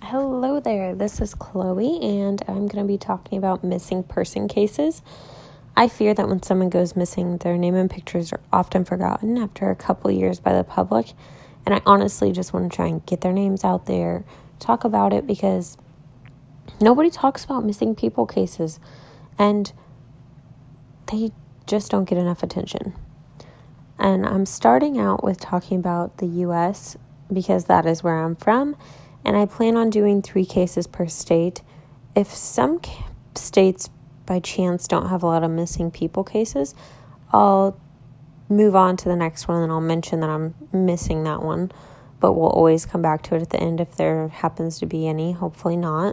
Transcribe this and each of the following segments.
Hello there, this is Chloe, and I'm going to be talking about missing person cases. I fear that when someone goes missing, their name and pictures are often forgotten after a couple years by the public, and I honestly just want to try and get their names out there, talk about it, because nobody talks about missing people cases, and they just don't get enough attention. And I'm starting out with talking about the U.S. because that is where I'm from, and I plan on doing 3 cases per state. If some states by chance don't have a lot of missing people cases, I'll move on to the next one and I'll mention that I'm missing that one, but we'll always come back to it at the end if there happens to be any, hopefully not.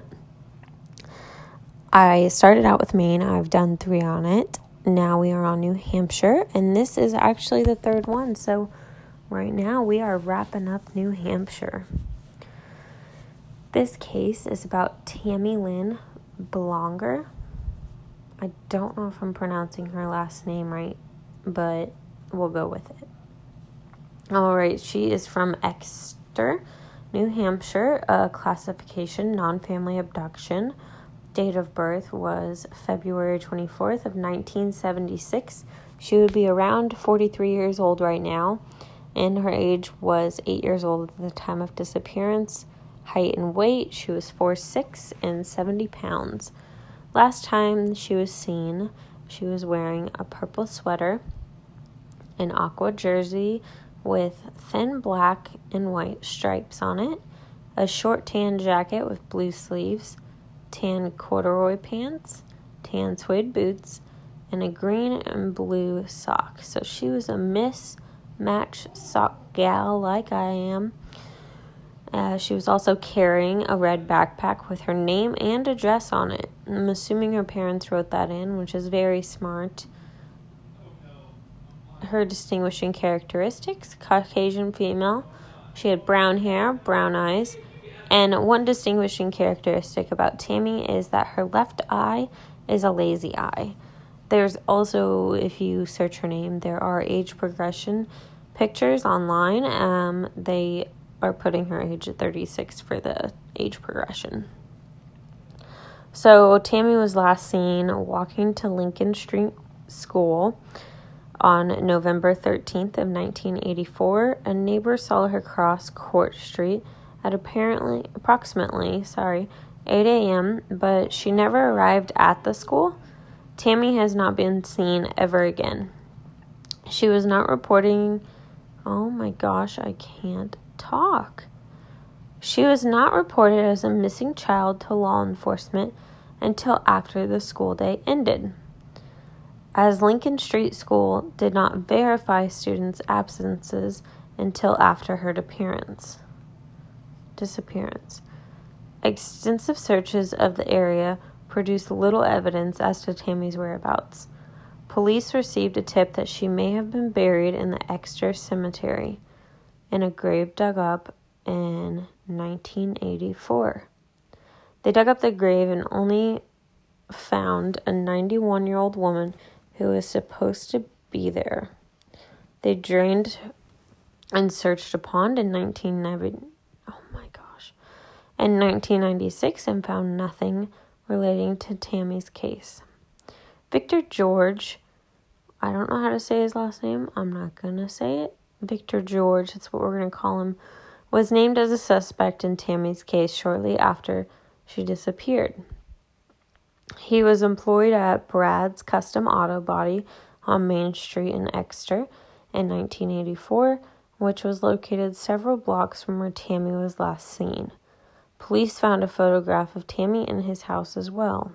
I started out with Maine. I've done 3 on it. Now we are on New Hampshire, and this is actually the 3rd one, so right now we are wrapping up New Hampshire. This case is about Tammy Lynn Belanger. I don't know if I'm pronouncing her last name right, but we'll go with it. All right, she is from Exeter, New Hampshire, classification non-family abduction. Date of birth was February 24th of 1976. She would be around 43 years old right now, and her age was 8 years old at the time of disappearance. Height and weight, she was 4'6" and 70 pounds. Last time she was seen, she was wearing a purple sweater, an aqua jersey with thin black and white stripes on it, a short tan jacket with blue sleeves, tan corduroy pants, tan suede boots, and a green and blue sock. So she was a mismatch sock gal like I am. She was also carrying a red backpack with her name and address on it. I'm assuming her parents wrote that in, which is very smart. Her distinguishing characteristics: Caucasian female. She had brown hair, brown eyes, and one distinguishing characteristic about Tammy is that her left eye is a lazy eye. There's also, if you search her name, there are age progression pictures online. They are putting her age at 36 for the age progression. So Tammy was last seen walking to Lincoln Street School on November 13th of 1984. A neighbor saw her cross Court Street at approximately 8 a.m., but she never arrived at the school. Tammy has not been seen ever again. She was not reporting... Oh my gosh, I can't talk. She was not reported as a missing child to law enforcement until after the school day ended, as Lincoln Street School did not verify students' absences until after her disappearance. Extensive searches of the area produced little evidence as to Tammy's whereabouts. Police received a tip that she may have been buried in the Exeter Cemetery in a grave dug up in 1984. They dug up the grave and only found a 91-year-old woman who was supposed to be there. They drained and searched a pond in 1996 and found nothing relating to Tammy's case. Victor George, I don't know how to say his last name. I'm not going to say it. Victor George, that's what we're going to call him, was named as a suspect in Tammy's case shortly after she disappeared. He was employed at Brad's Custom Auto Body on Main Street in Exeter in 1984, which was located several blocks from where Tammy was last seen. Police found a photograph of Tammy in his house as well.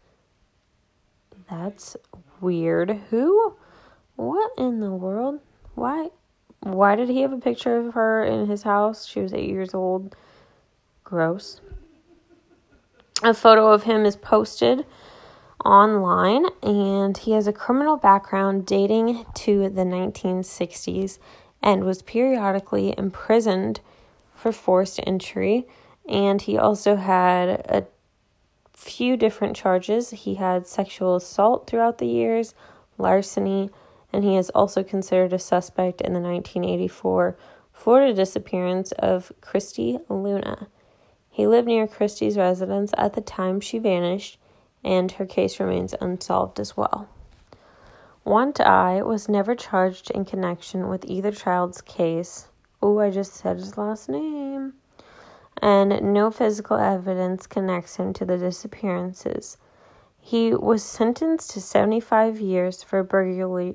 That's weird. Who? What in the world? Why did he have a picture of her in his house? She was 8 years old. Gross. A photo of him is posted online, and he has a criminal background dating to the 1960s and was periodically imprisoned for forced entry, and he also had a few different charges. He had sexual assault throughout the years, larceny, and he is also considered a suspect in the 1984 Florida disappearance of Christy Luna. He lived near Christie's residence at the time she vanished, and her case remains unsolved as well. Want I was never charged in connection with either child's case. Oh, I just said his last name. And no physical evidence connects him to the disappearances. He was sentenced to 75 years for breaking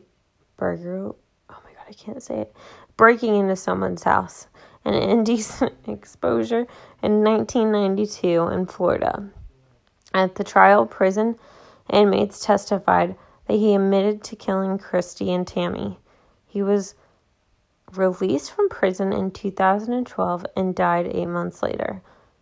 into someone's house, and indecent exposure in 1992 in Florida. At the trial, prison inmates testified that he admitted to killing Christy and Tammy. He was released from prison in 2012 and died 8 months later.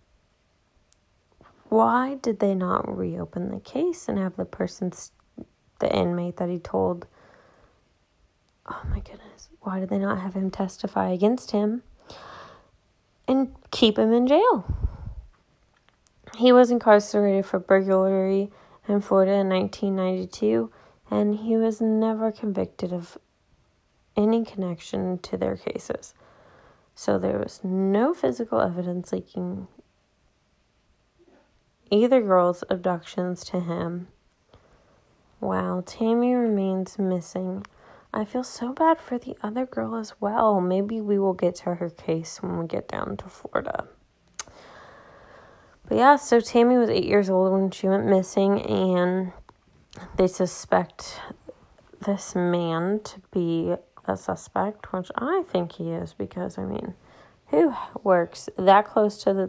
Why did they not reopen the case and have the inmate that he told? Oh my goodness. Why did they not have him testify against him and keep him in jail? He was incarcerated for burglary in Florida in 1992, and he was never convicted of any connection to their cases. So there was no physical evidence linking either girl's abductions to him. Wow, Tammy remains missing. I feel so bad for the other girl as well. Maybe we will get to her case when we get down to Florida. But yeah, so Tammy was 8 years old when she went missing, and they suspect this man to be a suspect, which I think he is, because, I mean, who works that close to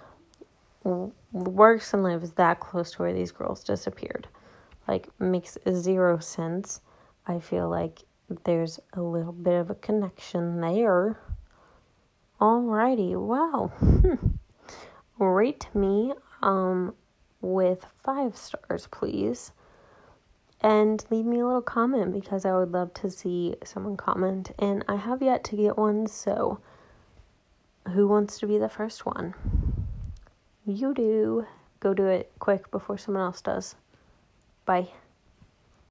works and lives that close to where these girls disappeared? Like, makes zero sense. I feel like there's a little bit of a connection there. Alrighty, well, rate me with 5 stars, please. And leave me a little comment, because I would love to see someone comment. And I have yet to get one, so who wants to be the first one? You do. Go do it quick before someone else does. Bye.